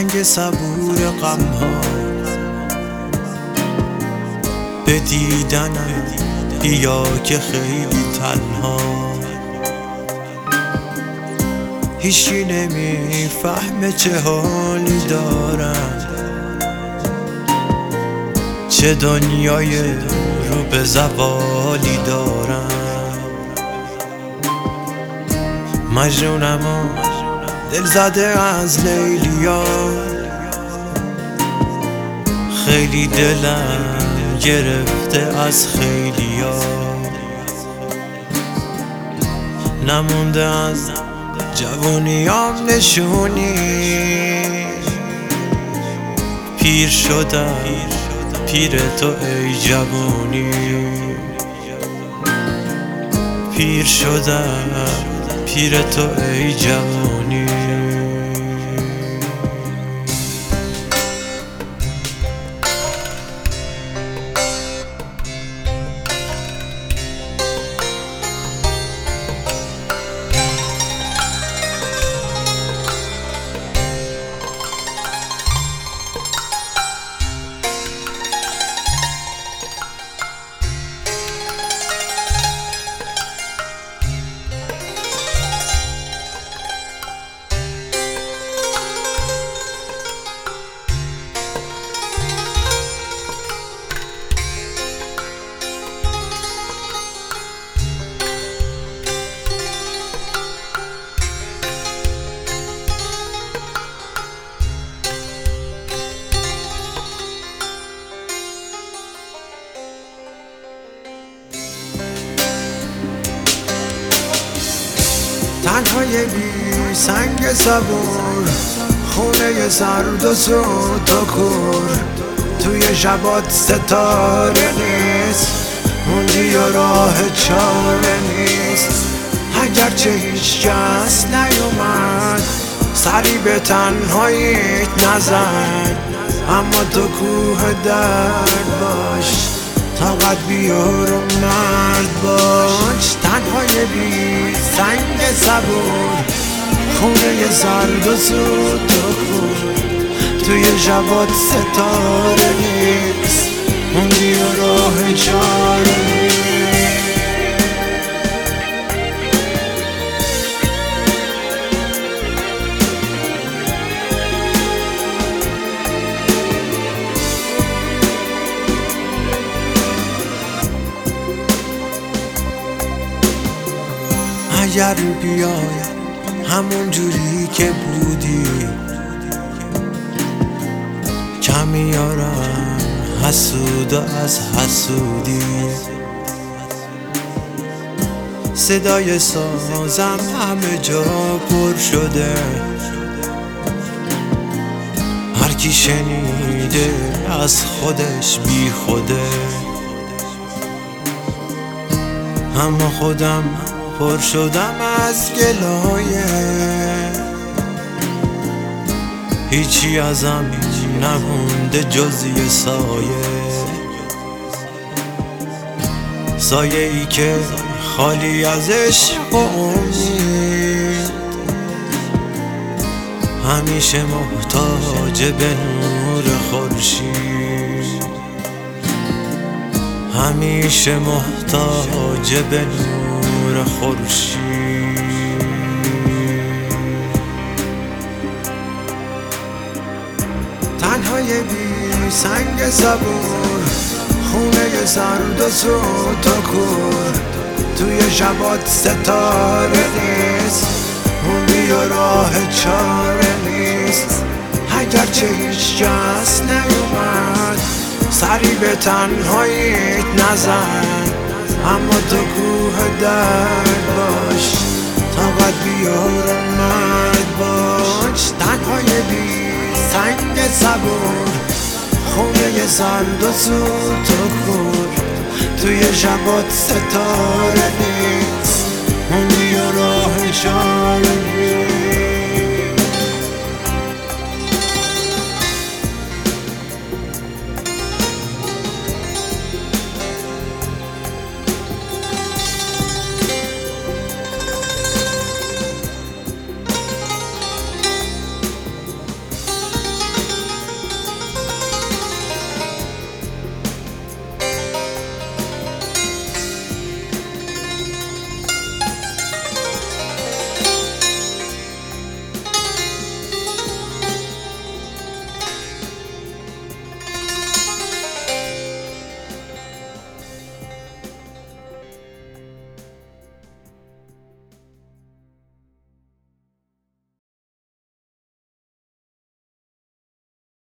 سنگ صبور غم ها به دیدنم بیا که خیلی تنها هیچی نمیفهمه چه حالی دارم، چه دنیای رو به زوالی دارم. مجنونم و دل زده از لیلیا، خیلی دلم گرفته از خیلیا. نمونده از جوونیام نشونی، پیر شدم پیر تو ای جوونی. پیر شدم پیر تو ای جوونی. تنهای بی سنگ صبور، خونه سرد و سوت و کور. توی شبات ستاره نیست، موندی و راه چاره نیست. اگرچه هیچ کس نیومد سری به تنهاییت نزن، اما تو کوه درد باش، طاقت بیار و مرد باش. تنهای بی سنگ صبور، خونه سرد و سوت و کور. توی شبات ستاره نیست، موندی و راه چاره نیست. اگر بیای همون جوری که بودی، کم میارم حسود از حسودی. صدای سازم همه جا پر شده، هر کی شنیده از خودش بی خوده. اما خودم پر شدم از گلایه، هیچی ازم نمونده جز یه سایه ای که خالی از عشق و امید، همیشه محتاج به نور خورشید. همیشه محتاج به نور خورشید. تنهای بی سنگ صبور، خونه سرد و سوت و کور. توی شبات ستاره نیست، موندی و راه چاره نیست. اگرچه هیچ کس نیومد سری به تنهاییت نزن، اما تو کوه درد باش، طاقت بیار و مرد باش. تنهای بی سنگ صبور، خونه سرد و سوت و کور. توی شبات ستاره نیست، موندی و راه چاره نیست.